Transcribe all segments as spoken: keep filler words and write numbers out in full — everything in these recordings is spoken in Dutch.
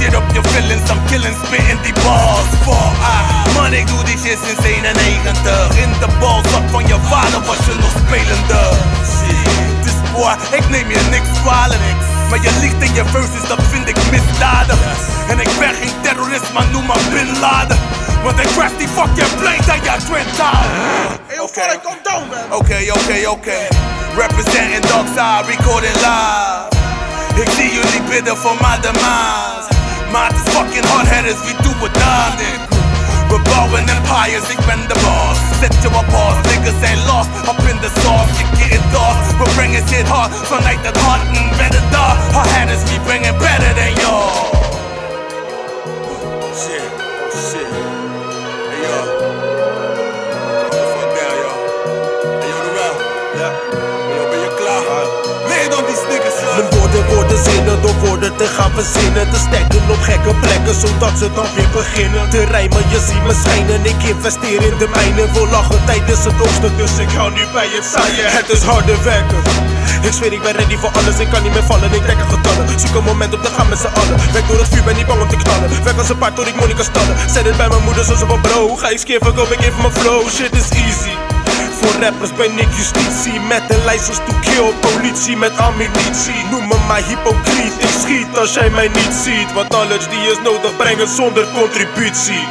shit op je feelings, I'm killing, spitting die bars. For I, man ik doe die shit sinds eenennegentig. In de balzak van je vader was je nog spelende. Shit, dus boy, ik neem je niks kwalijk. Maar je liegt in je verses, dat vind ik misdadig. En ik ben geen terrorist, maar noem maar Bin Laden. Want ik crash die fucking plane aan je Twin Tower. Hey, hoe val ik ook down, man? Oké, oké, oké. Representing Dockside, recording live. Ik zie jullie bidden voor mijn demise. Maar het is fucking hard-headed, we doen het aan dit. We bouwen empires, ik ben de boss. Zet je op pause, niggas ain't lost. Up in the sauce, you getting lost. We bringing shit hard, vanuit het hart en better daar. Hard-headed, we bringing better than y'all. Shit, oh shit. Hey yo. Fuck down, yo. Hey yo, de wel. Ja. Hey yo, ben je klaar? Nee, dan die snickers, yo. Mijn woorden worden zinnen door woorden te gaan verzinnen. Te stekken op gekke plekken, zodat ze dan weer beginnen te rijmen. Je ziet me schijnen, ik investeer in de mijnen. Wil lachen tijdens het oogsten, dus ik hou nu bij het zaaien. Het is harde werken. Ik zweer, ik ben ready voor alles, ik kan niet meer vallen, ik trek er getallen. Zoek een moment op te gaan met z'n allen. Werk door het vuur, ben niet bang om te knallen. Werk als een paard tot ik money kan stallen. Zet het bij mijn moeder zoals op een bro. Ga ik skeer, verkoop ik even mijn flow. Shit is easy. Voor rappers ben ik justitie. Met een lijstjes to kill, politie met ammunitie. Noem me maar hypocriet, ik schiet als jij mij niet ziet. Want knowledge die is nodig, brengen zonder contributie.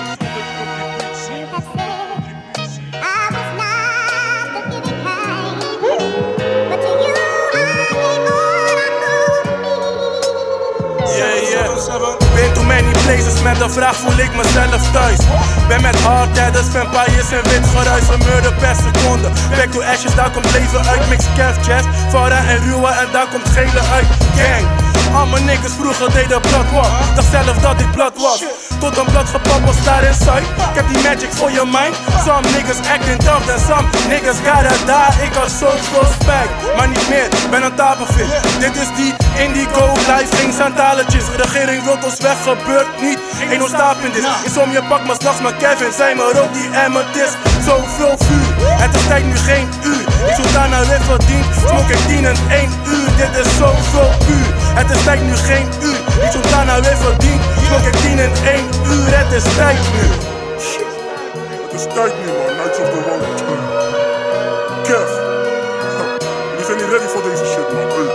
Been to many places, met een vraag voel ik mezelf thuis. Ben met hardheaders, vampires en wit geruis. Een murder per seconde. Back to ashes, daar komt leven uit. Mix Kev, Jazz, Farah en Ruwa en daar komt gele uit. Gang, al mijn niggas vroeger deden bloodwalk. Dacht zelf dat ik blood was. Tot een blad gepappeld daar in Zuid. Ik heb die magic voor je mind. Some niggas acting tough and some niggas gotta die. Ik had zoveel spijt, maar niet meer, ben een tafelvis. Dit is die indigo life, geen santaletjes. Regering wilt ons weg, gebeurt niet. Ain't no stopping this. Is om je pak, maar s'nachts met Kevin. Zijn maar ook die amethyst. Zoveel vuur, het is tijd nu geen uur. Ik zoek daar naar weer verdiend. Smoke ik tien en één uur. Dit is zoveel puur. Het is tijd nu geen uur. Ik zoek daar naar weer verdiend. Smoke ik tien en één uur. Het is tijd nu. Shit. Het is tijd nu, man. Knights of the Round. Kev. Jullie zijn niet ready voor deze shit, man. Hey.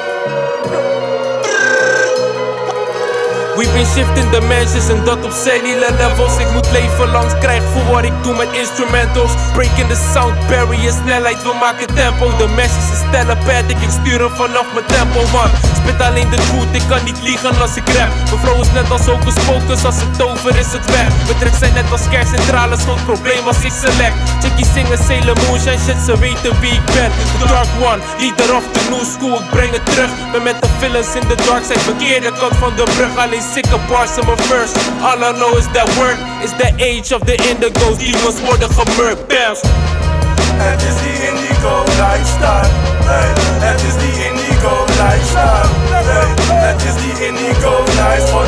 We've been shifting dimensions en dat op cellular levels. Ik moet leven langs krijg voor wat ik doe met instrumentals. Breaking the sound barrier, snelheid, we maken tempo. De message is telepathic, ik stuur hem vanaf mijn tempo, man. Spit alleen de truth, ik kan niet liegen als ik rap. Mijn flow is net als ook gesproken, als het over is het weg. Mijn tracks zijn net als kerncentrales, groot probleem als ik select. Chickies zingen Sailor Moon, zijn shit, ze weten wie ik ben. The Dark One, leader of the new school, ik breng het terug. Ben met de villains in the dark side, verkeerde kant van de brug. Alleen sikke bars in my verse. All I know is that word is the age of the indigos. Demons worden gemurkt, bams. Het is die indigo lifestyle. Hey, het is die indigo lifestyle. Hey, het is die indigo lifestyle.